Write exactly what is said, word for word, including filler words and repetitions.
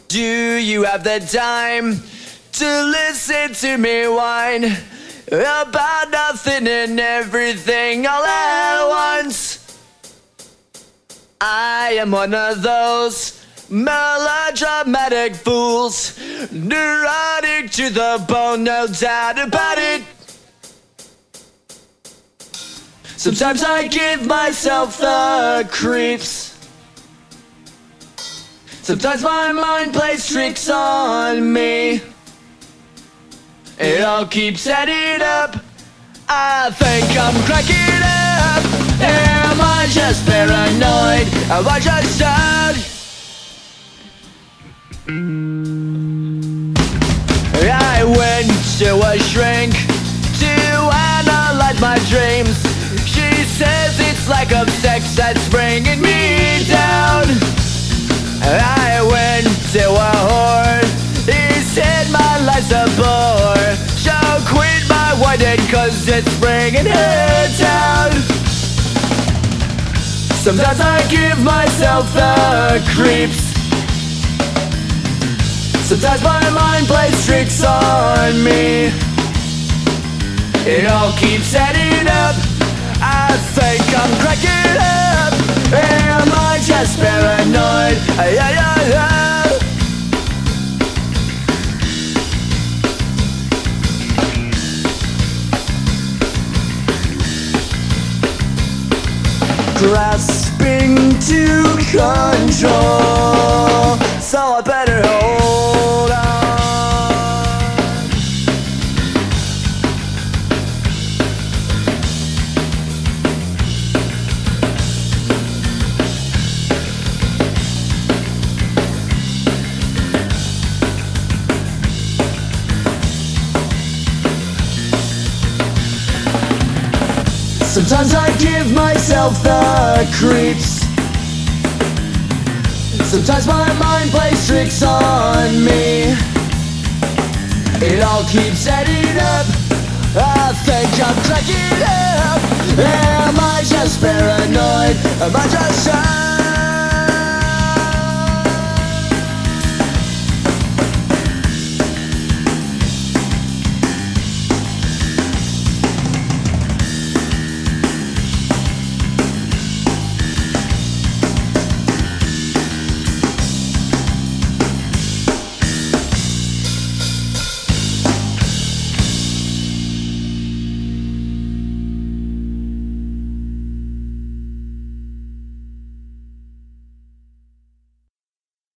Do you have the time to listen to me whine about nothing and everything all at once? I am one of those melodramatic fools, neurotic to the bone, no doubt about it. Sometimes I give myself the creeps. Sometimes my mind plays tricks on me. It all keeps adding up. I think I'm cracking up. Am I just paranoid? Am I just sad? I went to a shrink to analyze my dreams. She says it's lack of sex that's bringing me down. I went to a whore. He said my life's a bore. So quit my whining cause it's bringing her down. Sometimes I give myself the creeps. Sometimes my mind plays tricks on me. It all keeps adding up. I think I'm cracking up. Am I just paranoid? Ay, ay, ay, ay. Grasping to control, so I better hold on. Sometimes I give myself the creeps. Sometimes my mind plays tricks on me. It all keeps adding up. I think I'm cracking up. Am I just paranoid? Am I just